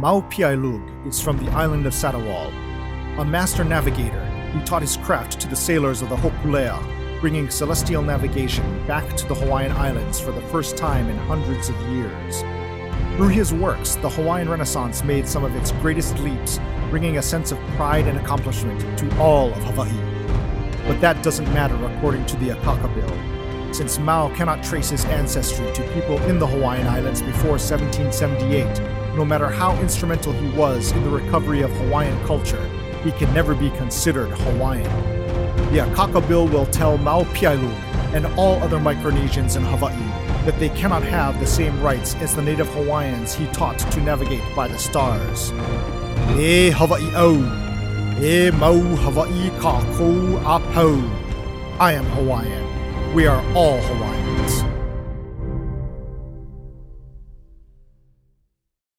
Maupiailug is from the island of Satawal, a master navigator who taught his craft to the sailors of the Hopulea, bringing celestial navigation back to the Hawaiian Islands for the first time in hundreds of years. Through his works, the Hawaiian Renaissance made some of its greatest leaps, bringing a sense of pride and accomplishment to all of Hawaii. But that doesn't matter according to the Akaka Bill, since Mau cannot trace his ancestry to people in the Hawaiian Islands before 1778. No matter how instrumental he was in the recovery of Hawaiian culture, he can never be considered Hawaiian. The Akaka Bill will tell Maupiailug and all other Micronesians in Hawaii that they cannot have the same rights as the native Hawaiians he taught to navigate by the stars. E Hawaii au, e mau Hawaii ka kou a pau. I am Hawaiian. We are all Hawaiians.